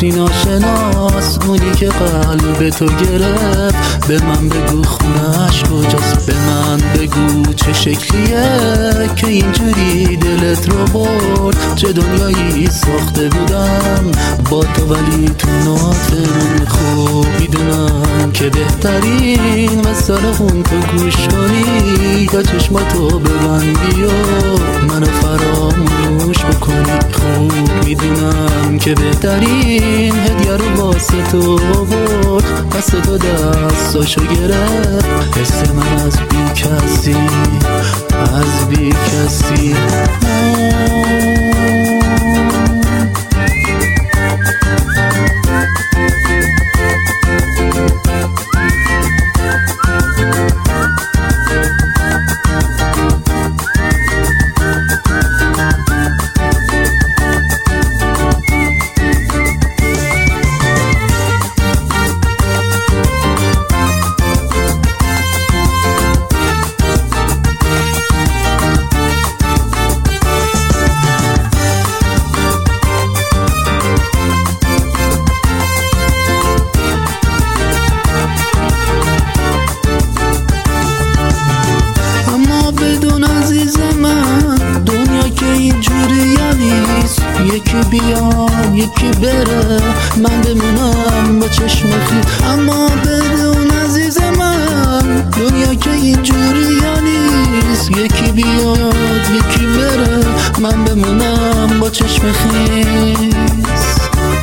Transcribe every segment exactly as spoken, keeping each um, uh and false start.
عطری ناشناس، اونی که قلب تو گرفت. به من بگو خونش کجاست، به من بگو چه شکلیه که اینجوری دلت رو برد. چه دنیایی ساخته بودم با تو، ولی تو ناتمون. خوب میدونم که بهترین مثال خون تو گوش کنی، تا چشماتو ببندی و منو فراموش بکنی. خوب میدونم که بهترین هدیه رو واسه تو برد، پس تو دستاشو گرفت. حس من از بی کسی، از بی کسی. یکی بیاد یکی بره، من بمونم با چشم خیس. اما بدون عزیز من دنیا که اینجوری نیست. یکی بیاد یکی بره، من بمونم با چشم خیس.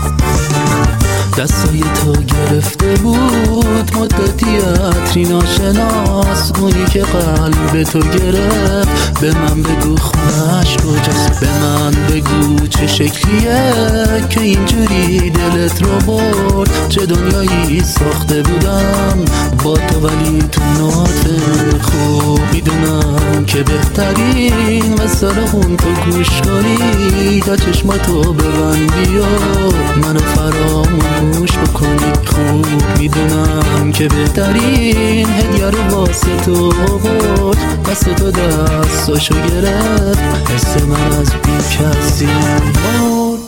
دستای تو گرفته بود مدتی عطری ناشناس، اونی که قلب تو گرفت. به من بگو خونش کجاست، به من بگو چه شکلیه که اینجوری دلت رو برد. چه دنیایی ساخته بودم با تو، ولی تو ناتمون. خوب میدونم که بهترین مثال خون تو گوش کنی، تا چشماتو ببندی و منو فراموش بکنی. خوب میدونم که بهترین هدیه رو واسه تو برد، پس تو دستاشو گرفت. حس من از بی کسی.